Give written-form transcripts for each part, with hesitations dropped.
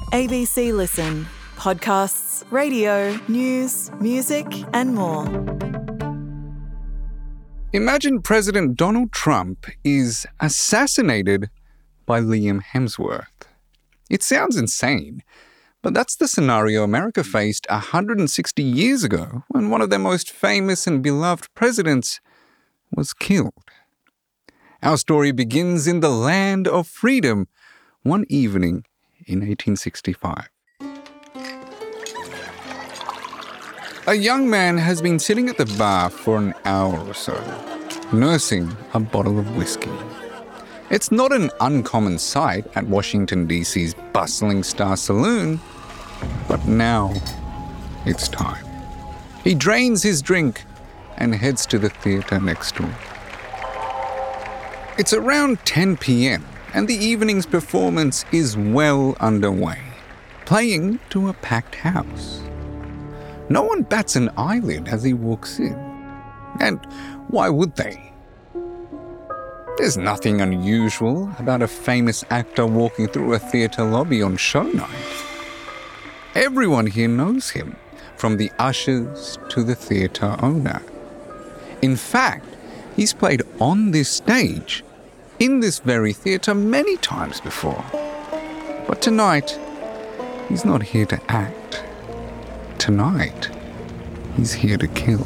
ABC Listen. Podcasts, radio, news, music and more. Imagine President Donald Trump is assassinated by Liam Hemsworth. It sounds insane, but that's the scenario America faced 160 years ago when one of their most famous and beloved presidents was killed. Our story begins in the land of freedom, one evening in 1865. A young man has been sitting at the bar for an hour or so, nursing a bottle of whiskey. It's not an uncommon sight at Washington, D.C.'s bustling Star Saloon, but now it's time. He drains his drink and heads to the theatre next door. It's around 10 p.m. and the evening's performance is well underway, playing to a packed house. No one bats an eyelid as he walks in. And why would they? There's nothing unusual about a famous actor walking through a theatre lobby on show night. Everyone here knows him, from the ushers to the theatre owner. In fact, he's played on this stage, in this very theatre, many times before. But tonight, he's not here to act. Tonight, he's here to kill.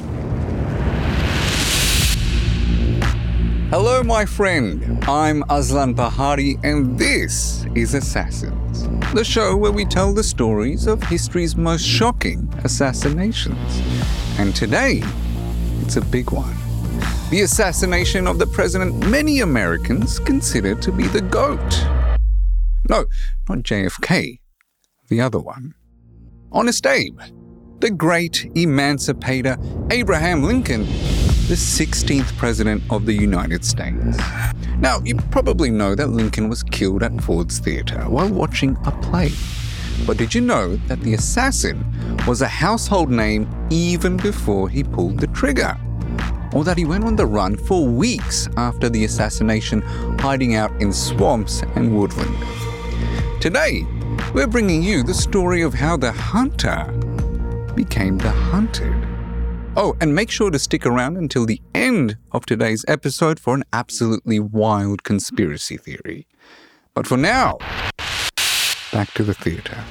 Hello, my friend. I'm Aslan Bahari, and this is Assassins, the show where we tell the stories of history's most shocking assassinations. And today, it's a big one. The assassination of the president many Americans consider to be the GOAT. No, not JFK, the other one. Honest Abe, the great emancipator Abraham Lincoln, the 16th President of the United States. Now, you probably know that Lincoln was killed at Ford's Theatre while watching a play. But did you know that the assassin was a household name even before he pulled the trigger? Or that he went on the run for weeks after the assassination, hiding out in swamps and woodland? Today, we're bringing you the story of how the hunter became the hunted. Oh, and make sure to stick around until the end of today's episode for an absolutely wild conspiracy theory. But for now, back to the theatre.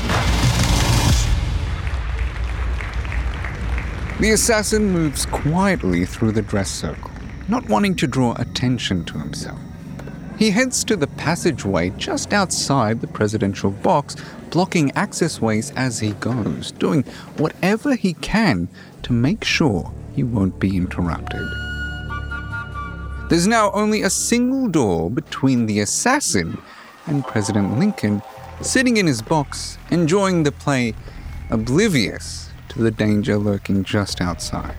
The assassin moves quietly through the dress circle, not wanting to draw attention to himself. He heads to the passageway just outside the presidential box, blocking access ways as he goes, doing whatever he can to make sure he won't be interrupted. There's now only a single door between the assassin and President Lincoln, sitting in his box, enjoying the play, oblivious to the danger lurking just outside.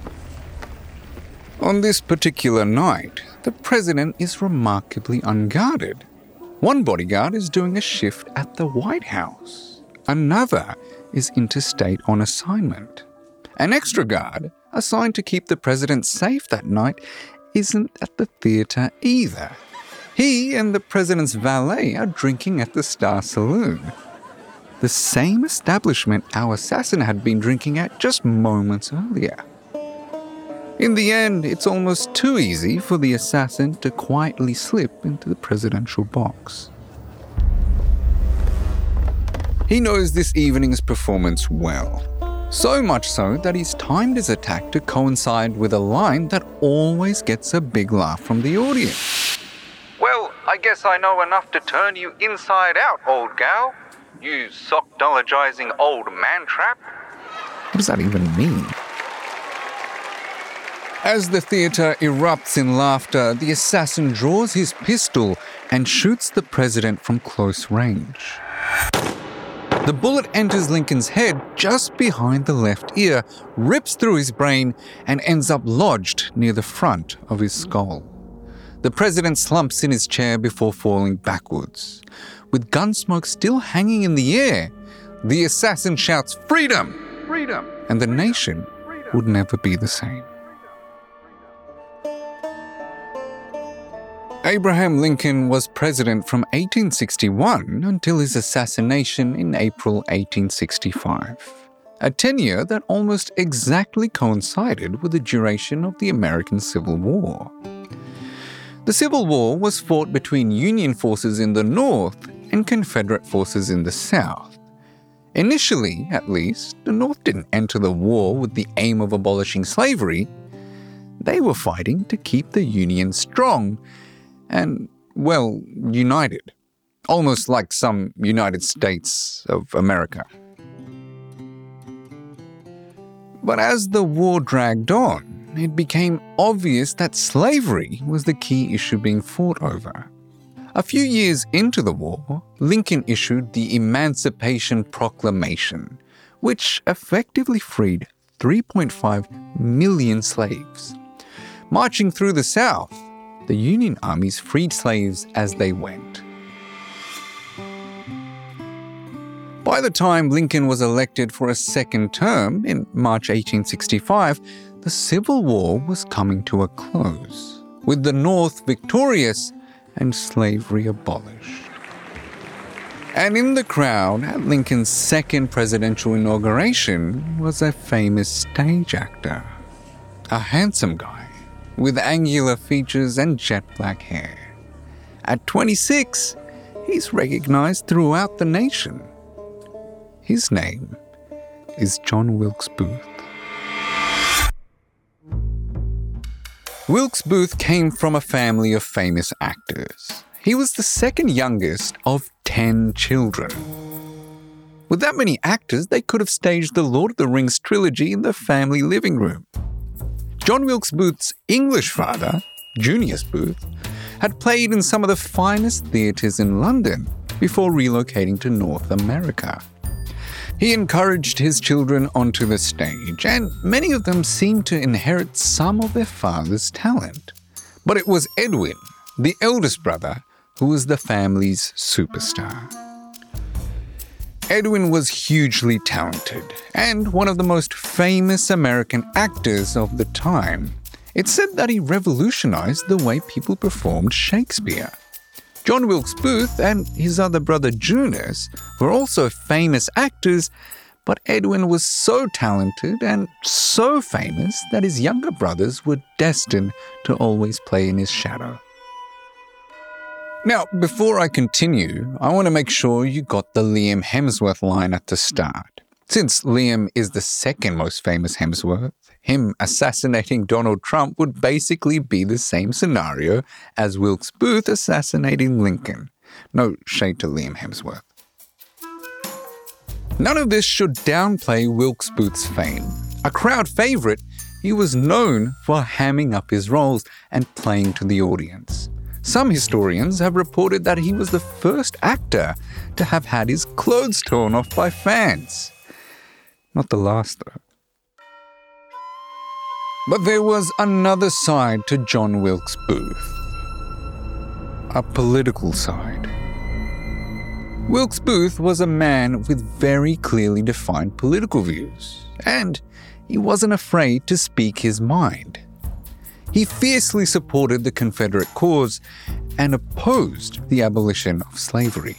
On this particular night, the president is remarkably unguarded. One bodyguard is doing a shift at the White House. Another is interstate on assignment. An extra guard, assigned to keep the president safe that night, isn't at the theatre either. He and the president's valet are drinking at the Star Saloon, the same establishment our assassin had been drinking at just moments earlier. In the end, it's almost too easy for the assassin to quietly slip into the presidential box. He knows this evening's performance well. So much so that he's timed his attack to coincide with a line that always gets a big laugh from the audience. Well, I guess I know enough to turn you inside out, old gal. You sock-dologizing old man-trap. What does that even mean? As the theatre erupts in laughter, the assassin draws his pistol and shoots the president from close range. The bullet enters Lincoln's head just behind the left ear, rips through his brain, and ends up lodged near the front of his skull. The president slumps in his chair before falling backwards. With gun smoke still hanging in the air, the assassin shouts, "Freedom! Freedom!" And the nation would never be the same. Abraham Lincoln was president from 1861 until his assassination in April 1865, a tenure that almost exactly coincided with the duration of the American Civil War. The Civil War was fought between Union forces in the North and Confederate forces in the South. Initially, at least, the North didn't enter the war with the aim of abolishing slavery. They were fighting to keep the Union strong and, well, united, almost like some United States of America. But as the war dragged on, it became obvious that slavery was the key issue being fought over. A few years into the war, Lincoln issued the Emancipation Proclamation, which effectively freed 3.5 million slaves. Marching through the South, the Union armies freed slaves as they went. By the time Lincoln was elected for a second term in March 1865, the Civil War was coming to a close, with the North victorious and slavery abolished. And in the crowd at Lincoln's second presidential inauguration was a famous stage actor, a handsome guy with angular features and jet black hair. At 26, he's recognized throughout the nation. His name is John Wilkes Booth. Wilkes Booth came from a family of famous actors. He was the second youngest of 10 children. With that many actors, they could have staged the Lord of the Rings trilogy in the family living room. John Wilkes Booth's English father, Junius Booth, had played in some of the finest theatres in London before relocating to North America. He encouraged his children onto the stage, and many of them seemed to inherit some of their father's talent. But it was Edwin, the eldest brother, who was the family's superstar. Edwin was hugely talented and one of the most famous American actors of the time. It's said that he revolutionized the way people performed Shakespeare. John Wilkes Booth and his other brother Junius were also famous actors, but Edwin was so talented and so famous that his younger brothers were destined to always play in his shadow. Now, before I continue, I want to make sure you got the Liam Hemsworth line at the start. Since Liam is the second most famous Hemsworth, him assassinating Donald Trump would basically be the same scenario as Wilkes Booth assassinating Lincoln. No shade to Liam Hemsworth. None of this should downplay Wilkes Booth's fame. A crowd favourite, he was known for hamming up his roles and playing to the audience. Some historians have reported that he was the first actor to have had his clothes torn off by fans. Not the last, though. But there was another side to John Wilkes Booth. A political side. Wilkes Booth was a man with very clearly defined political views, and he wasn't afraid to speak his mind. He fiercely supported the Confederate cause and opposed the abolition of slavery.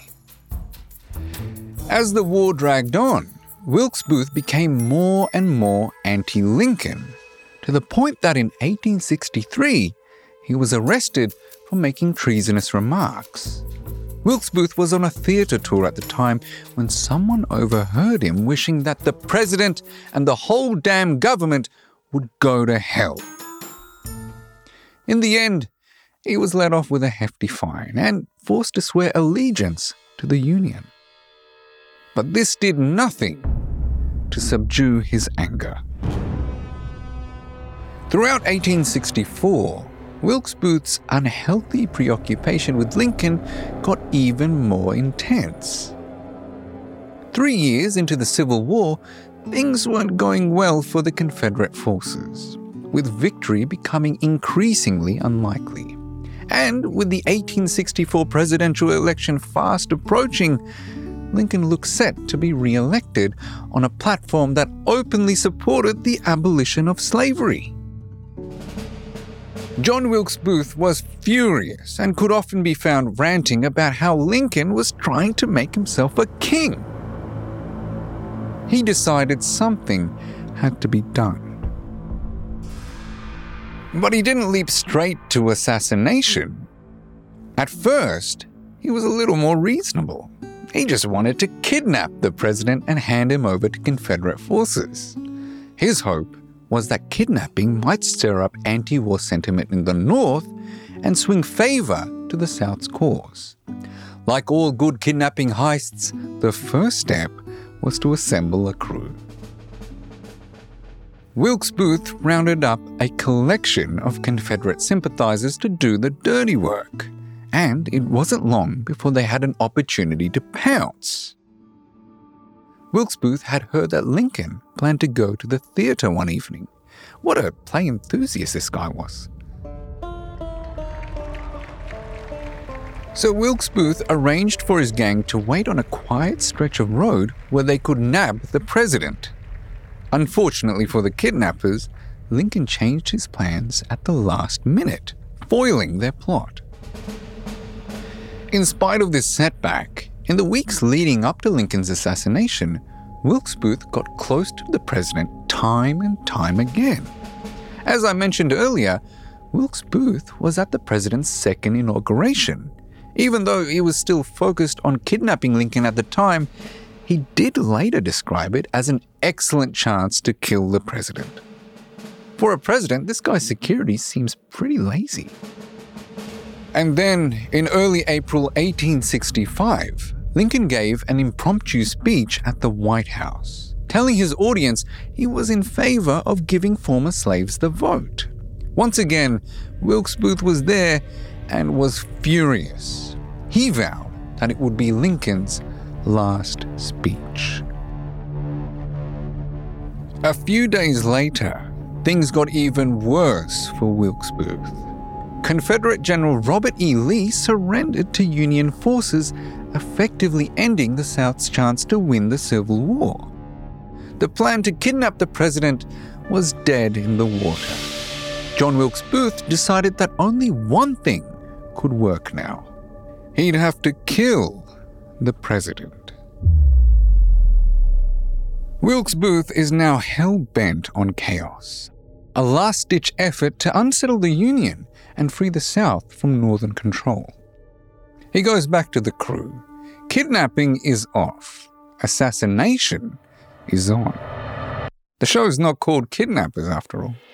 As the war dragged on, Wilkes Booth became more and more anti-Lincoln, to the point that in 1863, he was arrested for making treasonous remarks. Wilkes Booth was on a theatre tour at the time when someone overheard him wishing that the president and the whole damn government would go to hell. In the end, he was let off with a hefty fine and forced to swear allegiance to the Union. But this did nothing to subdue his anger. Throughout 1864, Wilkes Booth's unhealthy preoccupation with Lincoln got even more intense. 3 years into the Civil War, things weren't going well for the Confederate forces, with victory becoming increasingly unlikely. And with the 1864 presidential election fast approaching, Lincoln looked set to be re-elected on a platform that openly supported the abolition of slavery. John Wilkes Booth was furious and could often be found ranting about how Lincoln was trying to make himself a king. He decided something had to be done. But he didn't leap straight to assassination. At first, he was a little more reasonable. He just wanted to kidnap the president and hand him over to Confederate forces. His hope was that kidnapping might stir up anti-war sentiment in the North and swing favor to the South's cause. Like all good kidnapping heists, the first step was to assemble a crew. Wilkes Booth rounded up a collection of Confederate sympathizers to do the dirty work, and it wasn't long before they had an opportunity to pounce. Wilkes Booth had heard that Lincoln planned to go to the theatre one evening. What a play enthusiast this guy was. So Wilkes Booth arranged for his gang to wait on a quiet stretch of road where they could nab the president. Unfortunately for the kidnappers, Lincoln changed his plans at the last minute, foiling their plot. In spite of this setback, in the weeks leading up to Lincoln's assassination, Wilkes Booth got close to the president time and time again. As I mentioned earlier, Wilkes Booth was at the president's second inauguration. Even though he was still focused on kidnapping Lincoln at the time, he did later describe it as an excellent chance to kill the president. For a president, this guy's security seems pretty lazy. And then, in early April 1865, Lincoln gave an impromptu speech at the White House, telling his audience he was in favor of giving former slaves the vote. Once again, Wilkes Booth was there and was furious. He vowed that it would be Lincoln's last speech. A few days later, things got even worse for Wilkes Booth. Confederate General Robert E. Lee surrendered to Union forces, effectively ending the South's chance to win the Civil War. The plan to kidnap the president was dead in the water. John Wilkes Booth decided that only one thing could work now. He'd have to kill the president. Wilkes Booth is now hell-bent on chaos, a last-ditch effort to unsettle the Union and free the South from Northern control. He goes back to the crew. Kidnapping is off. Assassination is on. The show's not called Kidnappers after all.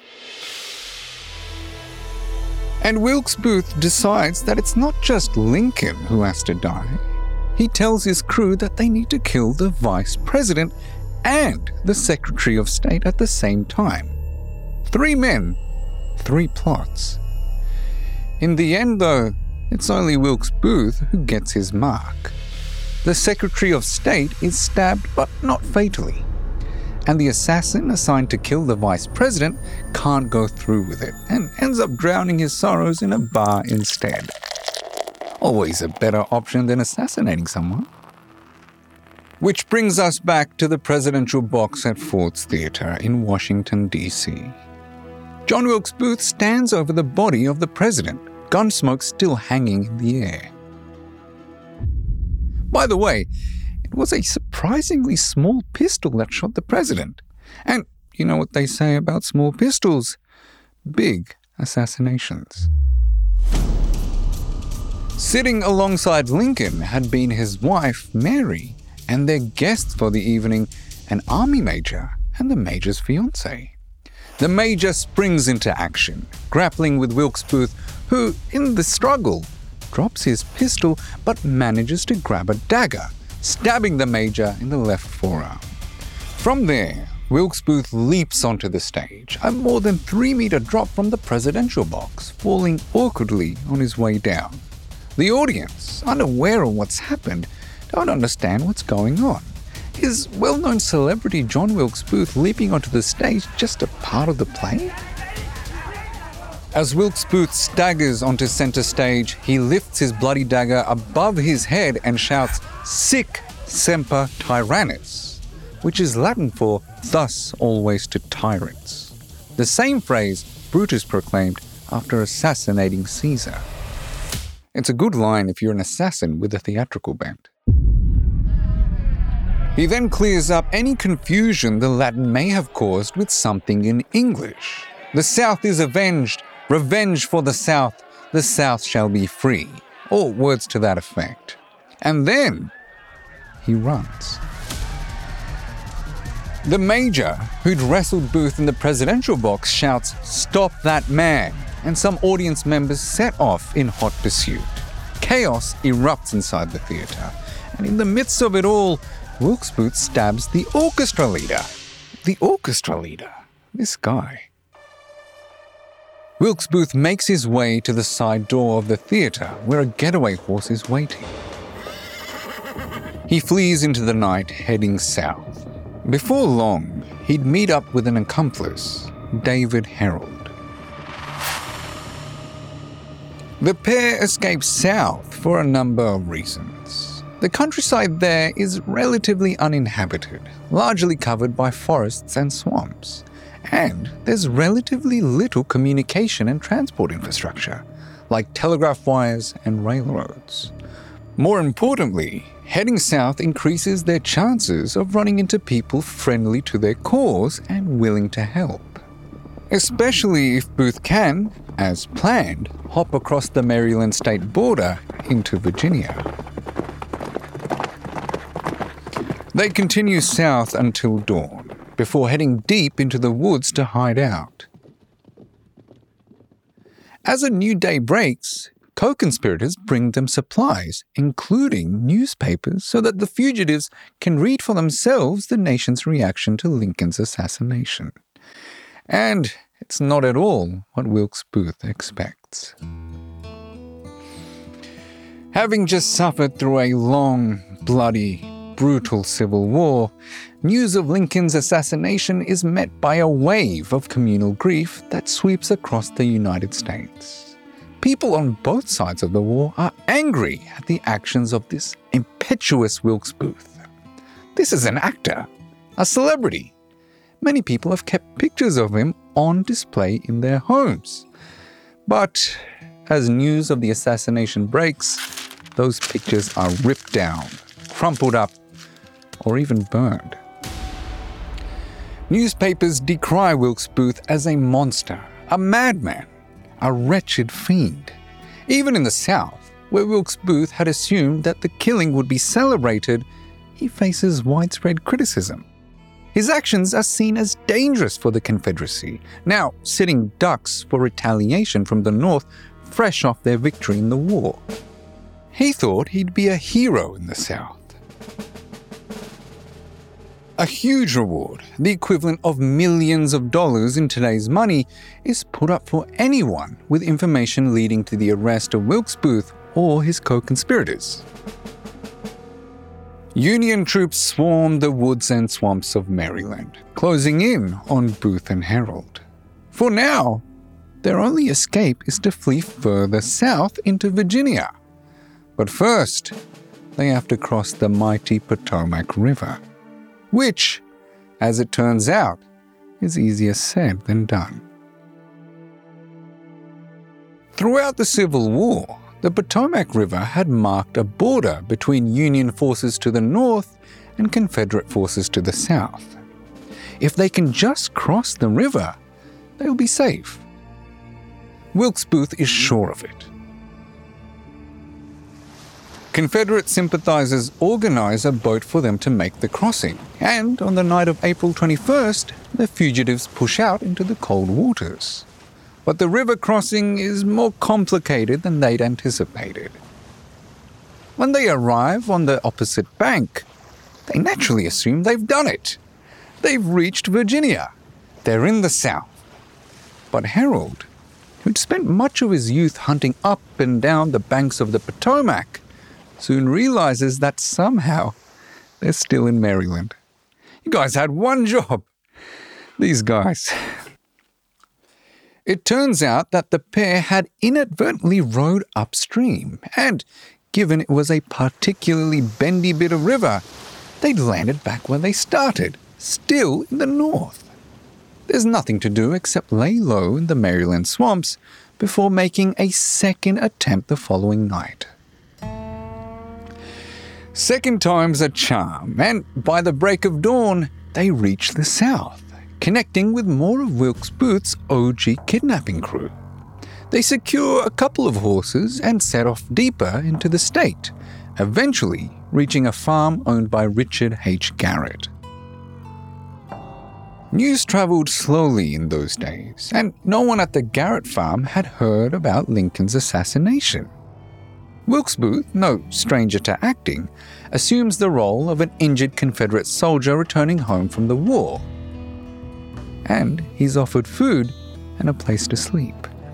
And Wilkes Booth decides that it's not just Lincoln who has to die. He tells his crew that they need to kill the vice president and the Secretary of State at the same time. 3 men, 3 plots. In the end, though, it's only Wilkes Booth who gets his mark. The Secretary of State is stabbed, but not fatally. And the assassin assigned to kill the vice president can't go through with it and ends up drowning his sorrows in a bar instead. Always a better option than assassinating someone. Which brings us back to the presidential box at Ford's Theatre in Washington, D.C. John Wilkes Booth stands over the body of the president, gun smoke still hanging in the air. By the way, it was a surprisingly small pistol that shot the president. And you know what they say about small pistols? Big assassinations. Sitting alongside Lincoln had been his wife, Mary, and their guests for the evening, an army major and the major's fiancée. The major springs into action, grappling with Wilkes Booth, who, in the struggle, drops his pistol but manages to grab a dagger, stabbing the major in the left forearm. From there, Wilkes Booth leaps onto the stage, a more than 3-meter drop from the presidential box, falling awkwardly on his way down. The audience, unaware of what's happened, don't understand what's going on. Is well-known celebrity John Wilkes Booth leaping onto the stage just a part of the play? As Wilkes Booth staggers onto center stage, he lifts his bloody dagger above his head and shouts, "Sic semper tyrannis," which is Latin for "thus always to tyrants." The same phrase Brutus proclaimed after assassinating Caesar. It's a good line if you're an assassin with a theatrical bent. He then clears up any confusion the Latin may have caused with something in English. The South is avenged, revenge for the South shall be free, or words to that effect. And then he runs. The Major, who'd wrestled Booth in the presidential box, shouts, "Stop that man!" and some audience members set off in hot pursuit. Chaos erupts inside the theatre, and in the midst of it all, Wilkes Booth stabs the orchestra leader. The orchestra leader? This guy. Wilkes Booth makes his way to the side door of the theatre where a getaway horse is waiting. He flees into the night, heading south. Before long, he'd meet up with an accomplice, David Herold. The pair escapes south for a number of reasons. The countryside there is relatively uninhabited, largely covered by forests and swamps. And there's relatively little communication and transport infrastructure, like telegraph wires and railroads. More importantly, heading south increases their chances of running into people friendly to their cause and willing to help. Especially if Booth can, as planned, hop across the Maryland state border into Virginia. They continue south until dawn, before heading deep into the woods to hide out. As a new day breaks, co-conspirators bring them supplies, including newspapers, so that the fugitives can read for themselves the nation's reaction to Lincoln's assassination. And it's not at all what Wilkes Booth expects. Having just suffered through a long, bloody, brutal civil war, news of Lincoln's assassination is met by a wave of communal grief that sweeps across the United States. People on both sides of the war are angry at the actions of this impetuous Wilkes Booth. This is an actor, a celebrity. Many people have kept pictures of him on display in their homes. But as news of the assassination breaks, those pictures are ripped down, crumpled up, or even burned. Newspapers decry Wilkes Booth as a monster, a madman, a wretched fiend. Even in the South, where Wilkes Booth had assumed that the killing would be celebrated, he faces widespread criticism. His actions are seen as dangerous for the Confederacy, now sitting ducks for retaliation from the North fresh off their victory in the war. He thought he'd be a hero in the South. A huge reward, the equivalent of millions of dollars in today's money, is put up for anyone with information leading to the arrest of Wilkes Booth or his co-conspirators. Union troops swarmed the woods and swamps of Maryland, closing in on Booth and Herold. For now, their only escape is to flee further south into Virginia. But first, they have to cross the mighty Potomac River, which, as it turns out, is easier said than done. Throughout the Civil War, the Potomac River had marked a border between Union forces to the north and Confederate forces to the south. If they can just cross the river, they'll be safe. Wilkes Booth is sure of it. Confederate sympathizers organize a boat for them to make the crossing, and on the night of April 21st, the fugitives push out into the cold waters. But the river crossing is more complicated than they'd anticipated. When they arrive on the opposite bank, they naturally assume they've done it. They've reached Virginia. They're in the South. But Herold, who'd spent much of his youth hunting up and down the banks of the Potomac, soon realizes that somehow they're still in Maryland. You guys had one job. These guys. It turns out that the pair had inadvertently rowed upstream, and given it was a particularly bendy bit of river, they'd landed back where they started, still in the north. There's nothing to do except lay low in the Maryland swamps, before making a second attempt the following night. Second time's a charm, and by the break of dawn, they reach the south, connecting with more of Wilkes Booth's OG kidnapping crew. They secure a couple of horses and set off deeper into the state, eventually reaching a farm owned by Richard H. Garrett. News travelled slowly in those days, and no one at the Garrett farm had heard about Lincoln's assassination. Wilkes Booth, no stranger to acting, assumes the role of an injured Confederate soldier returning home from the war. And he's offered food and a place to sleep.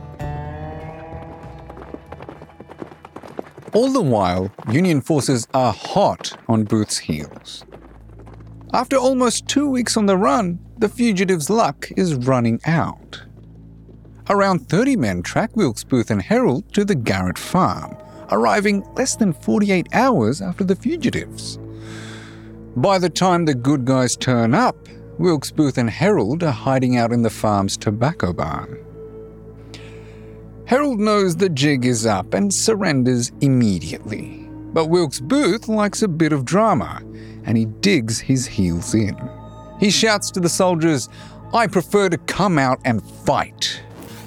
All the while, Union forces are hot on Booth's heels. After almost 2 weeks on the run, the fugitives' luck is running out. Around 30 men track Wilkes Booth and Herold to the Garrett farm, arriving less than 48 hours after the fugitives. By the time the good guys turn up, Wilkes Booth and Herold are hiding out in the farm's tobacco barn. Herold knows the jig is up and surrenders immediately, but Wilkes Booth likes a bit of drama, and he digs his heels in. He shouts to the soldiers, "I prefer to come out and fight."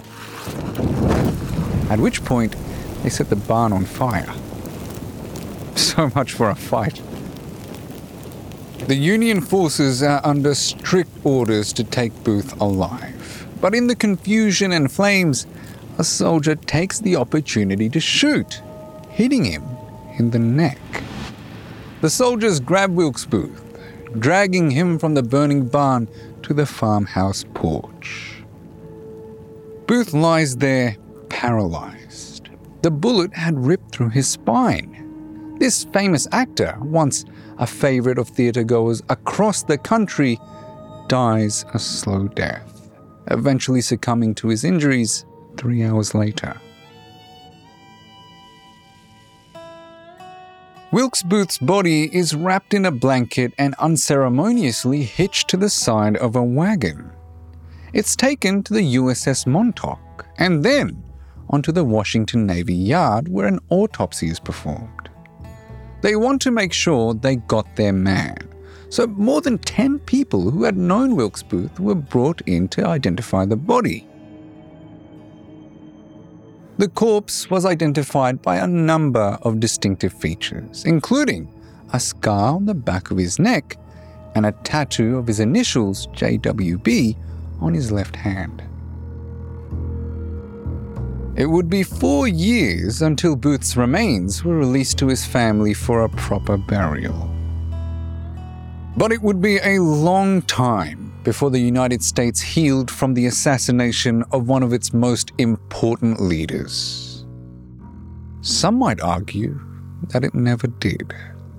At which point, they set the barn on fire. So much for a fight. The Union forces are under strict orders to take Booth alive, but in the confusion and flames, a soldier takes the opportunity to shoot, hitting him in the neck. The soldiers grab Wilkes Booth, dragging him from the burning barn to the farmhouse porch. Booth lies there, paralyzed. The bullet had ripped through his spine. This famous actor, once a favorite of theatergoers across the country, dies a slow death, eventually succumbing to his injuries 3 hours later. Wilkes Booth's body is wrapped in a blanket and unceremoniously hitched to the side of a wagon. It's taken to the USS Montauk and then onto the Washington Navy Yard where an autopsy is performed. They want to make sure they got their man, so more than 10 people who had known Wilkes Booth were brought in to identify the body. The corpse was identified by a number of distinctive features, including a scar on the back of his neck and a tattoo of his initials, JWB, on his left hand. It would be 4 years until Booth's remains were released to his family for a proper burial. But it would be a long time before the United States healed from the assassination of one of its most important leaders. Some might argue that it never did.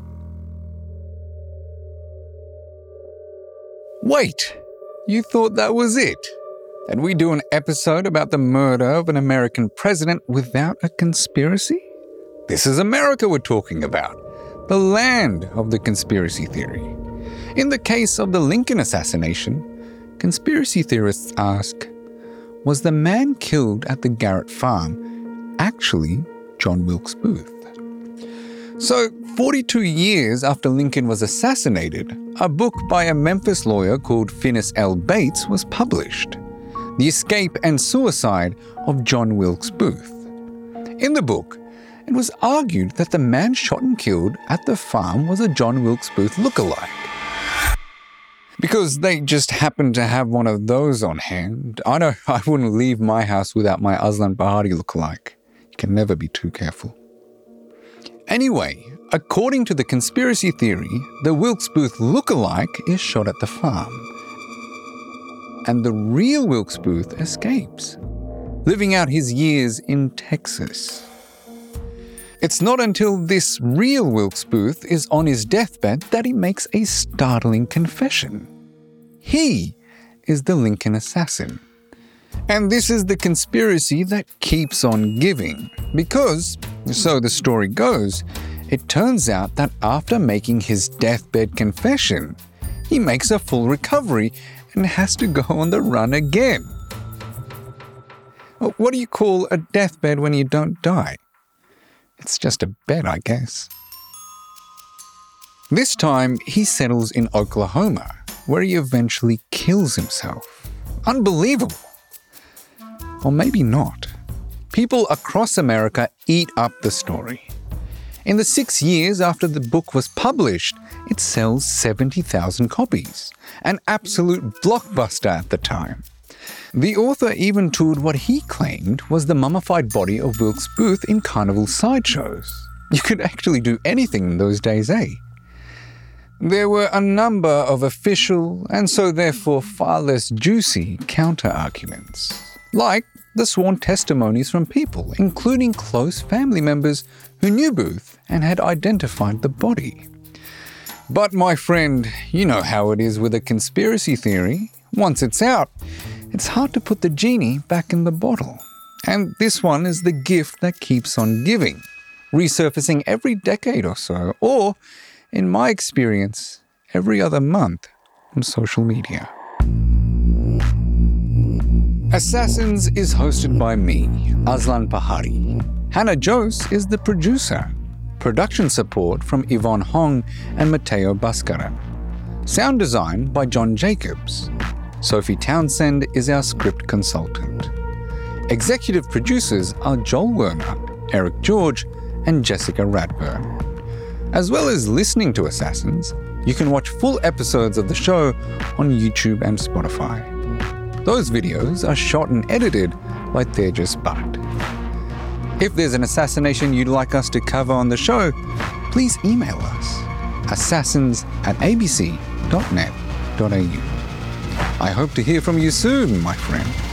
Wait, you thought that was it? That we do an episode about the murder of an American president without a conspiracy? This is America we're talking about, the land of the conspiracy theory. In the case of the Lincoln assassination, conspiracy theorists ask, was the man killed at the Garrett farm actually John Wilkes Booth? So, 42 years after Lincoln was assassinated, a book by a Memphis lawyer called Finis L. Bates was published, The Escape and Suicide of John Wilkes Booth. In the book, it was argued that the man shot and killed at the farm was a John Wilkes Booth lookalike. Because they just happened to have one of those on hand, I know I wouldn't leave my house without my Aslan Bahari lookalike. You can never be too careful. Anyway, according to the conspiracy theory, the Wilkes Booth lookalike is shot at the farm. And the real Wilkes Booth escapes, living out his years in Texas. It's not until this real Wilkes Booth is on his deathbed that he makes a startling confession. He is the Lincoln assassin. And this is the conspiracy that keeps on giving, because, so the story goes, it turns out that after making his deathbed confession, he makes a full recovery and has to go on the run again. What do you call a deathbed when you don't die? It's just a bed, I guess. This time, he settles in Oklahoma, where he eventually kills himself. Unbelievable! Or maybe not. People across America eat up the story. In the 6 years after the book was published, it sells 70,000 copies, an absolute blockbuster at the time. The author even toured what he claimed was the mummified body of Wilkes Booth in carnival sideshows. You could actually do anything in those days, eh? There were a number of official, and so therefore far less juicy, counter-arguments, like the sworn testimonies from people, including close family members who knew Booth and had identified the body. But my friend, you know how it is with a conspiracy theory. Once it's out, it's hard to put the genie back in the bottle. And this one is the gift that keeps on giving, resurfacing every decade or so, or, in my experience, every other month on social media. Assassins is hosted by me, Aslan Pahari. Hannah Jose is the producer. Production support from Yvonne Hong and Matteo Bascara. Sound design by John Jacobs. Sophie Townsend is our script consultant. Executive producers are Joel Werner, Eric George, and Jessica Radburn. As well as listening to Assassins, you can watch full episodes of the show on YouTube and Spotify. Those videos are shot and edited by Tejas Bhatt. If there's an assassination you'd like us to cover on the show, please email us, assassins@abc.net.au. I hope to hear from you soon, my friend.